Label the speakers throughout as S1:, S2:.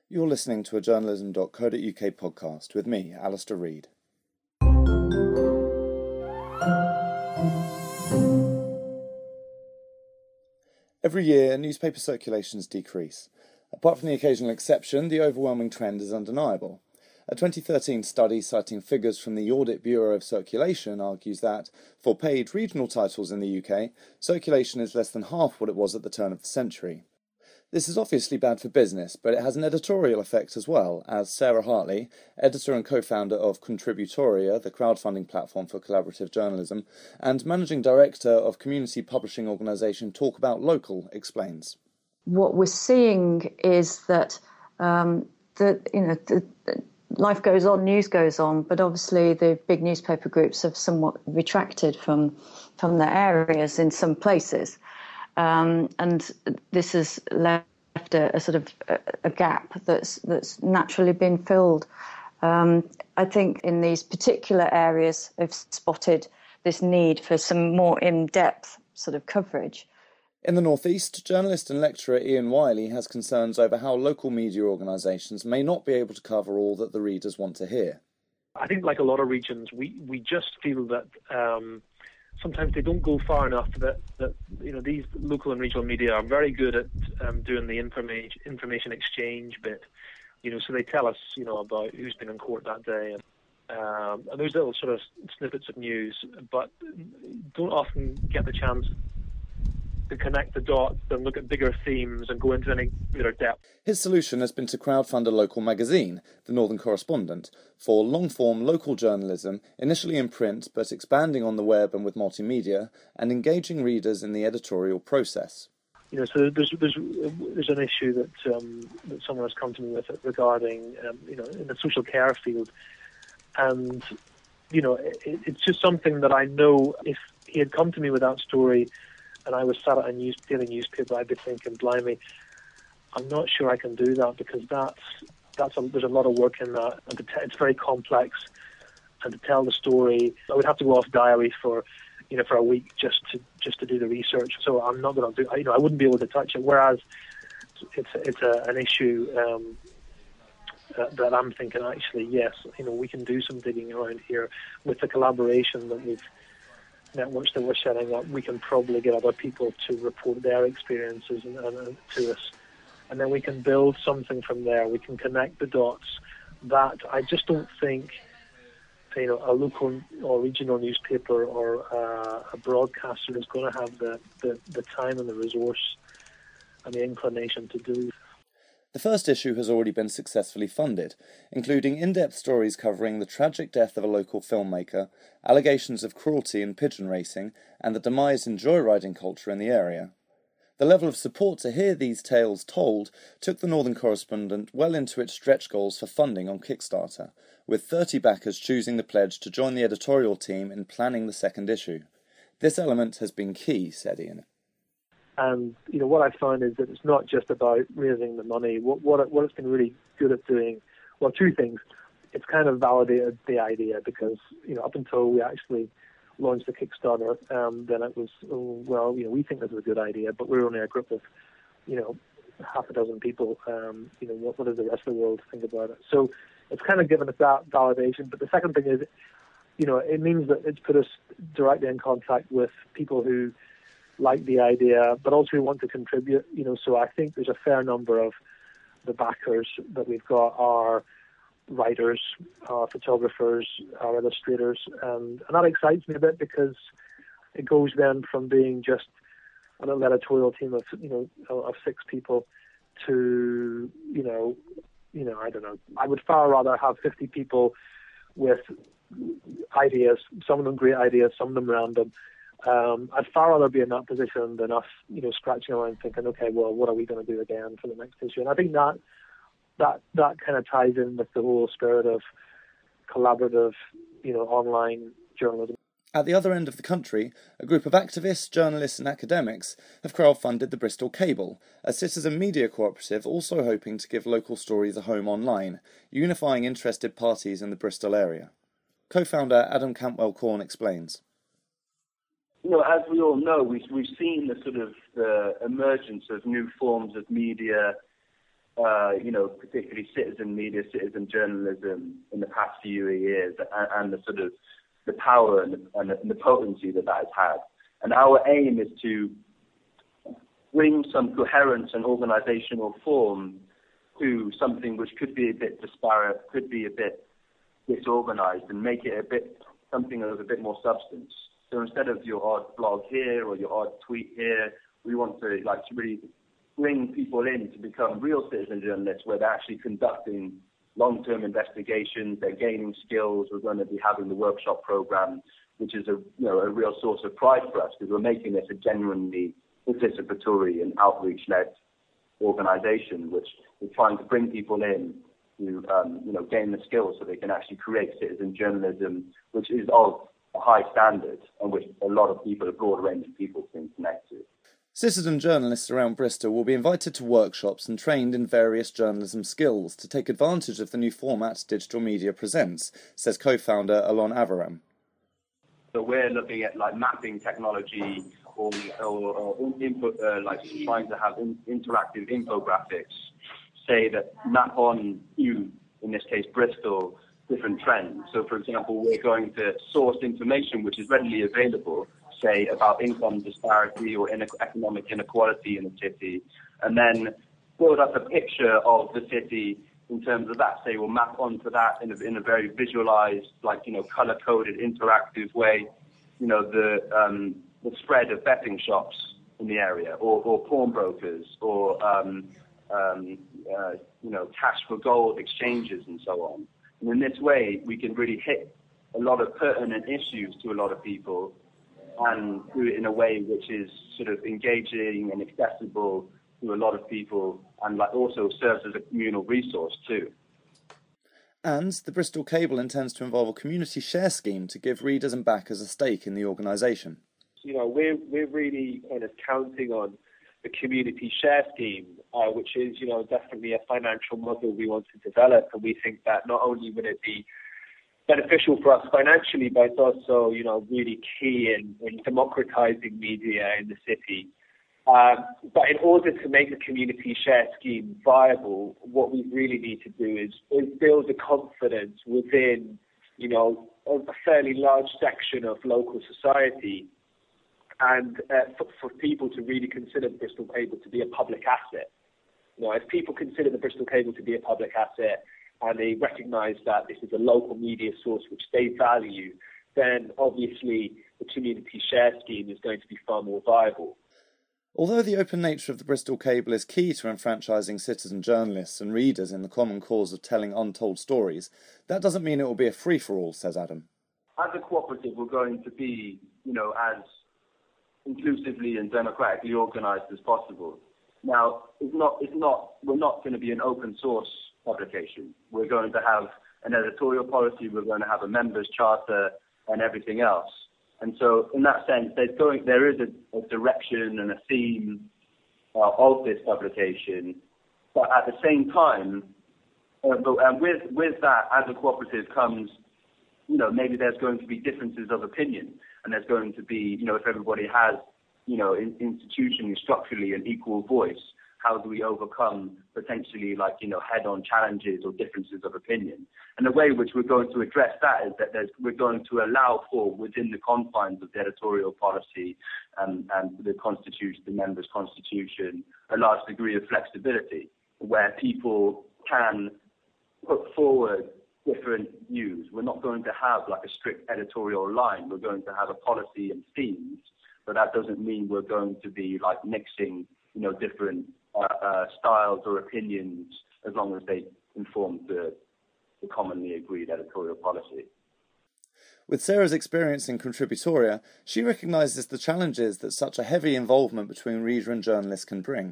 S1: You're listening to a journalism.co.uk podcast with me, Alistair Reid. Every year, newspaper circulations decrease. Apart from the occasional exception, the overwhelming trend is undeniable. A 2013 study citing figures from the Audit Bureau of Circulation argues that, for paid regional titles in the UK, circulation is less than half what it was at the turn of the century. This is obviously bad for business, but it has an editorial effect as well, as Sarah Hartley, editor and co-founder of Contributoria, the crowdfunding platform for collaborative journalism, and managing director of community publishing organisation Talk About Local, explains.
S2: What we're seeing is that life goes on, news goes on, but obviously the big newspaper groups have somewhat retracted from their areas in some places. And this has left a sort of a gap that's naturally been filled. I think in these particular areas, I've spotted this need for some more in-depth sort of coverage.
S1: In the North East, journalist and lecturer Ian Wiley has concerns over how local media organisations may not be able to cover all that the readers want to hear.
S3: I think, like a lot of regions, we just feel that sometimes they don't go far enough that these local and regional media are very good at doing the information exchange bit. So they tell us about who's been in court that day, and those little sort of snippets of news, but don't often get the chance to connect the dots and look at bigger themes and go into any greater depth.
S1: His solution has been to crowdfund a local magazine, The Northern Correspondent, for long-form local journalism, initially in print but expanding on the web and with multimedia, and engaging readers in the editorial process.
S3: So there's an issue that someone has come to me with regarding in the social care field, and it's just something that I know if he had come to me with that story and I was sat at a daily newspaper, I'd be thinking, blimey, I'm not sure I can do that, because there's a lot of work in that, and it's very complex. And to tell the story, I would have to go off diary for a week just to do the research. So I'm not going to do. I wouldn't be able to touch it. Whereas it's an issue that I'm thinking, actually, yes, we can do some digging around here with the collaboration that networks that we're setting up. We can probably get other people to report their experiences and to us, and then we can build something from there. We can connect the dots. That I just don't think a local or regional newspaper or a broadcaster is going to have the time and the resource and the inclination to do.
S1: The first issue has already been successfully funded, including in-depth stories covering the tragic death of a local filmmaker, allegations of cruelty in pigeon racing, and the demise in joyriding culture in the area. The level of support to hear these tales told took the Northern Correspondent well into its stretch goals for funding on Kickstarter, with 30 backers choosing the pledge to join the editorial team in planning the second issue. This element has been key, said Ian.
S3: And what I've found is that it's not just about raising the money. What it's been really good at doing, well, two things. It's kind of validated the idea, because up until we actually launched the Kickstarter, then it was we think this is a good idea, but we're only a group of half a dozen people. What does the rest of the world think about it? So it's kind of given us that validation. But the second thing is, it means that it's put us directly in contact with people who like the idea, but also who want to contribute. So I think there's a fair number of the backers that we've got are writers, are photographers, are illustrators, and that excites me a bit, because it goes then from being just an editorial team of of 6 people to I don't know. I would far rather have 50 people with ideas, some of them great ideas, some of them random. I'd far rather be in that position than us, scratching around thinking, okay, well, what are we going to do again for the next issue? And I think that kind of ties in with the whole spirit of collaborative, online journalism.
S1: At the other end of the country, a group of activists, journalists and academics have crowdfunded the Bristol Cable, a citizen media cooperative also hoping to give local stories a home online, unifying interested parties in the Bristol area. Co-founder Adam Cantwell-Corn explains.
S4: As we all know, we've seen the sort of the emergence of new forms of media particularly citizen media, citizen journalism in the past few years, and the sort of the power and the potency that has had. And our aim is to bring some coherence and organizational form to something which could be a bit disparate, could be a bit disorganized, and make it something of a bit more substance. So instead of your odd blog here or your odd tweet here, we want to really bring people in to become real citizen journalists, where they're actually conducting long-term investigations, they're gaining skills. We're going to be having the workshop program, which is a real source of pride for us, because we're making this a genuinely participatory and outreach-led organization, which is trying to bring people in to gain the skills so they can actually create citizen journalism, which is of a high standard and which a lot of people, a broad range of people, can connect to.
S1: Citizen journalists around Bristol will be invited to workshops and trained in various journalism skills to take advantage of the new format digital media presents, says co-founder Alon Aviram.
S4: So we're looking at mapping technology or input, trying to have interactive infographics, say that map on you, in this case Bristol, different trends. So for example, we're going to source information which is readily available, say about income disparity or economic inequality in the city, and then build up a picture of the city in terms of that. Say we'll map onto that in a very visualized, color-coded, interactive way, the spread of betting shops in the area, or pawnbrokers, or cash for gold exchanges and so on. And in this way, we can really hit a lot of pertinent issues to a lot of people, and do it in a way which is sort of engaging and accessible to a lot of people, and also serves as a communal resource too.
S1: And the Bristol Cable intends to involve a community share scheme to give readers and backers a stake in the organisation.
S5: We're really kind of counting on the community share scheme, which is, definitely a financial model we want to develop, and we think that not only would it be beneficial for us financially, but it's also, really key in democratizing media in the city. But in order to make the community share scheme viable, what we really need to do is build the confidence within, a fairly large section of local society, and for people to really consider the Bristol Cable to be a public asset. If people consider the Bristol Cable to be a public asset, and they recognise that this is a local media source which they value, then obviously the community share scheme is going to be far more viable.
S1: Although the open nature of the Bristol Cable is key to enfranchising citizen journalists and readers in the common cause of telling untold stories, that doesn't mean it will be a free-for-all, says Adam.
S4: As a cooperative, we're going to be, as inclusively and democratically organised as possible. Now, we're not going to be an open source publication. We're going to have an editorial policy, we're going to have a members charter and everything else. And so in that sense, there is a direction and a theme of this publication. But at the same time, and with that, as a cooperative comes, maybe there's going to be differences of opinion. And there's going to be, if everybody has, institutionally, structurally an equal voice, how do we overcome potentially head-on challenges or differences of opinion? And the way in which we're going to address that is that we're going to allow for, within the confines of the editorial policy and the constitution, the members' constitution, a large degree of flexibility where people can put forward different views. We're not going to have a strict editorial line. We're going to have a policy and themes, but that doesn't mean we're going to be mixing, different styles or opinions, as long as they conform to the commonly agreed editorial policy.
S1: With Sarah's experience in Contributoria, she recognises the challenges that such a heavy involvement between reader and journalist can bring.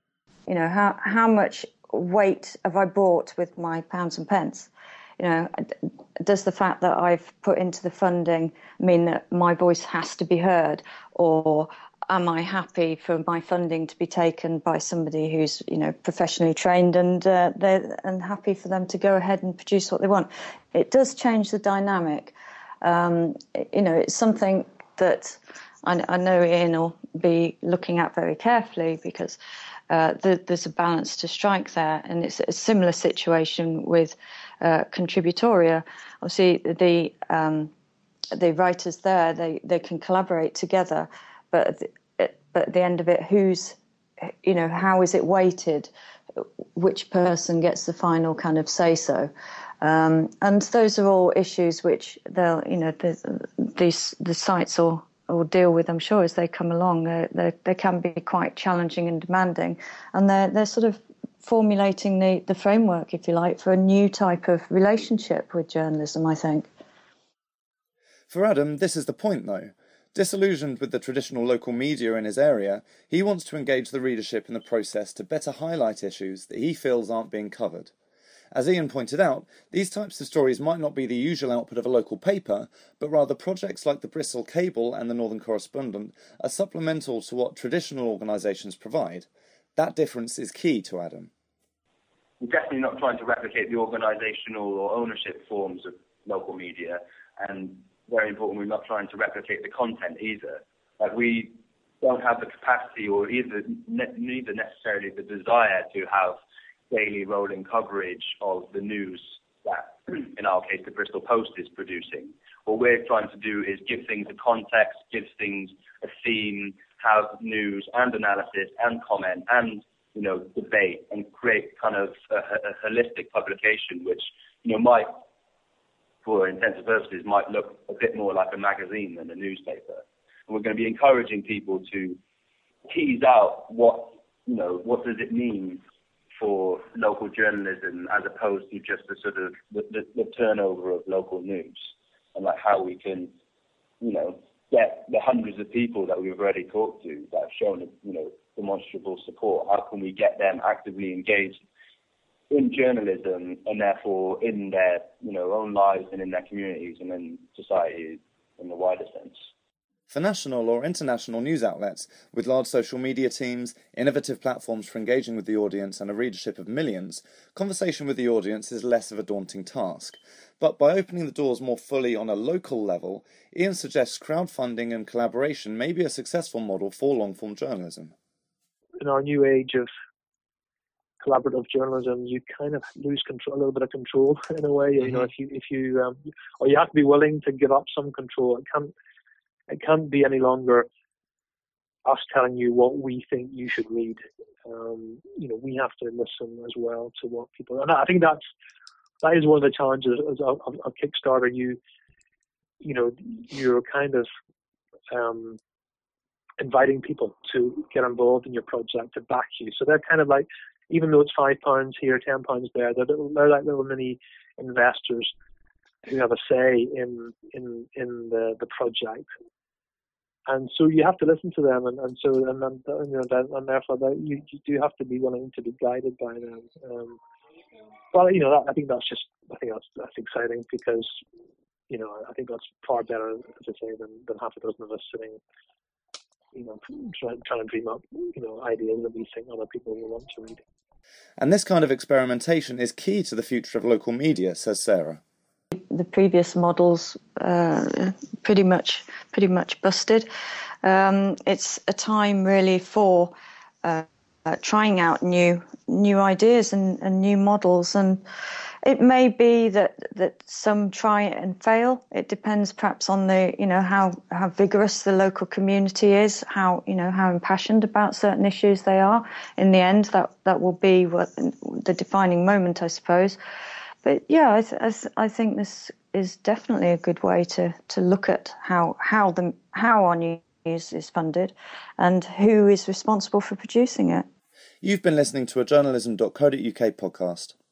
S2: How much weight have I brought with my pounds and pence? Does the fact that I've put into the funding mean that my voice has to be heard, or am I happy for my funding to be taken by somebody who's professionally trained and happy for them to go ahead and produce what they want? It does change the dynamic. It's something that I know Ian will be looking at very carefully, because there's a balance to strike there. And it's a similar situation with Contributoria. Obviously, the writers there, they can collaborate together, but at the end of it, how is it weighted? Which person gets the final kind of say-so? And those are all issues which the sites will deal with, I'm sure, as they come along. They can be quite challenging and demanding, and they're sort of formulating the framework, if you like, for a new type of relationship with journalism, I think.
S1: For Adam, this is the point, though. Disillusioned with the traditional local media in his area, he wants to engage the readership in the process to better highlight issues that he feels aren't being covered. As Ian pointed out, these types of stories might not be the usual output of a local paper, but rather projects like the Bristol Cable and the Northern Correspondent are supplemental to what traditional organisations provide. That difference is key to Adam.
S4: We're definitely not trying to replicate the organisational or ownership forms of local media, and very important, we're not trying to replicate the content either. Like, we don't have the capacity or neither necessarily the desire to have daily rolling coverage of the news that, in our case, the Bristol Post is producing. What we're trying to do is give things a context, give things a theme, have news and analysis and comment and, debate, and create kind of a holistic publication which, might, for intents purposes, might look a bit more like a magazine than a newspaper. And we're going to be encouraging people to tease out what does it mean for local journalism as opposed to just the sort of the turnover of local news, and like how we can, get the hundreds of people that we've already talked to that have shown, demonstrable support. How can we get them actively engaged in journalism and therefore in their, own lives and in their communities and in society in the wider sense?
S1: For national or international news outlets, with large social media teams, innovative platforms for engaging with the audience and a readership of millions, conversation with the audience is less of a daunting task. But by opening the doors more fully on a local level, Ian suggests crowdfunding and collaboration may be a successful model for long-form journalism.
S3: In our new age of collaborative journalism, you kind of lose control, a little bit of control in a way. If you or you have to be willing to give up some control. It can't be any longer us telling you what we think you should read. We have to listen as well to what people. And I think that is one of the challenges of Kickstarter. You're kind of inviting people to get involved in your project, to back you. So they're kind of like, even though it's £5 here, £10 there, they're like little mini investors who have a say in the project. And so you have to listen to them, and therefore you do have to be willing to be guided by them. But I think that's exciting because I think that's far better, as I say, than half a dozen of us sitting, trying to dream up ideas that we think other people will want to read.
S1: And this kind of experimentation is key to the future of local media, says Sarah.
S2: The previous models pretty much busted. It's a time really for trying out new ideas and new models, and it may be that some try and fail. It depends perhaps on the how vigorous the local community is, how impassioned about certain issues they are. In the end, that will be what the defining moment, I suppose. But yeah, I think this is definitely a good way to look at how our news is funded and who is responsible for producing it.
S1: You've been listening to a journalism.co.uk podcast.